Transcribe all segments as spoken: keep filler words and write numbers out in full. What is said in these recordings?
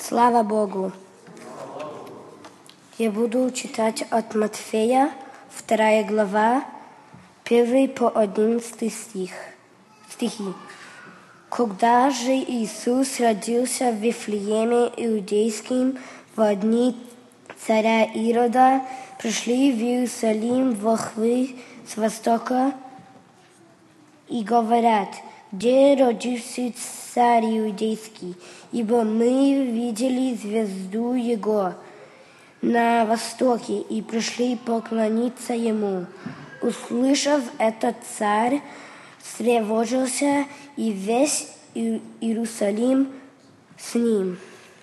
Слава Богу! Я буду читать от Матфея, вторая глава, первый по одиннадцатый стих. стихи. Когда же Иисус родился в Вифлееме Иудейским во дни царя Ирода, пришли в Иерусалим волхвы с востока и говорят: где родился царь Иудейский? Ибо мы видели звезду его на востоке и пришли поклониться ему. Услышав это, царь встревожился, и весь Иерусалим с ним.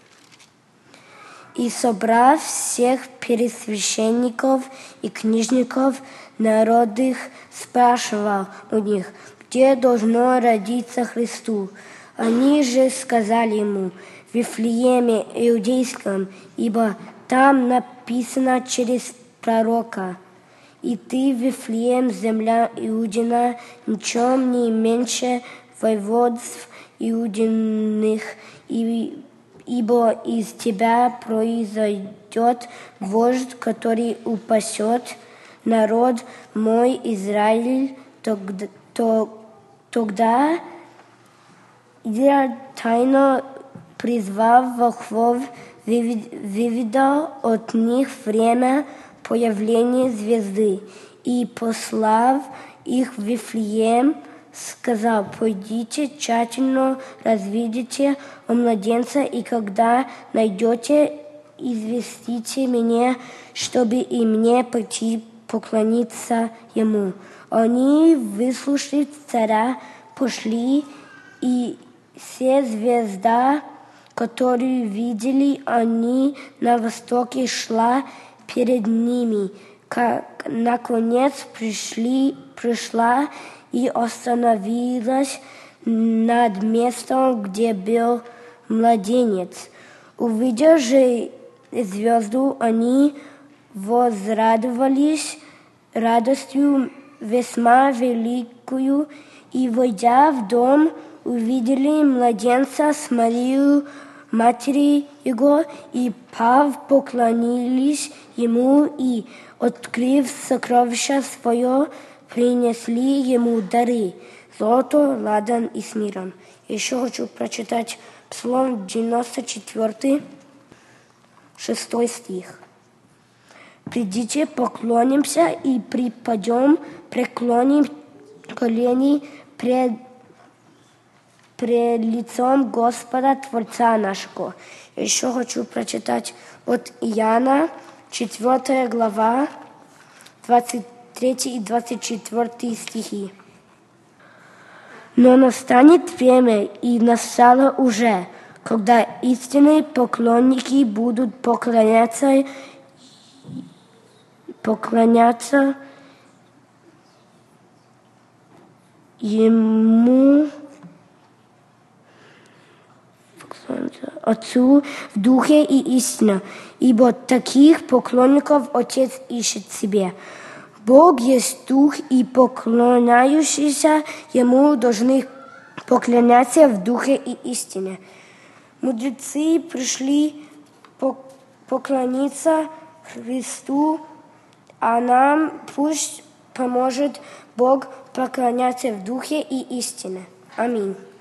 И, собрав всех первосвященников и книжников народных, спрашивал у них, где должно родиться Христу. Они же сказали ему: в Вифлееме Иудейском, ибо там написано через пророка: и ты, Вифлеем, земля Иудина, ничем не меньше воеводств Иудиных, и, ибо из тебя произойдет вождь, который упасет народ мой Израиль. Тогда, то, тогда я, тайно призвав волхвов, выведал от них время появления звезды, и, послав их в Вифлеем, сказал: пойдите, тщательно разведите о младенце, и когда найдете, известите меня, чтобы и мне пойти поклониться ему. Они, выслушав царя, пошли, и все звезда, которую видели они на востоке, шла перед ними, как наконец пришли, пришла и остановилась над местом, где был младенец. Увидев же звезду, они возрадовались радостью весьма великую, и, войдя в дом, увидели младенца с Марией, матери его, и, пав, поклонились ему, и, открыв сокровище свое, принесли ему дары: золото, ладан и смирн. Еще хочу прочитать Псалом девяносто четыре, шестой стих. «Придите, поклонимся и припадем, преклоним колени пред, пред лицом Господа, Творца нашего». Еще хочу прочитать от Иоанна, четвёртая глава, двадцать третий и двадцать четвёртый стихи. «Но настанет время, и настало уже, когда истинные поклонники будут поклоняться, поклоняться Ему, Отцу, в духе и истине, ибо таких поклонников Отец ищет себе. Бог есть дух, и поклоняющиеся Ему должны поклоняться в духе и истине». Мудрецы пришли поклониться Христу, а нам пусть поможет Бог поклоняться в духе и истине. Аминь.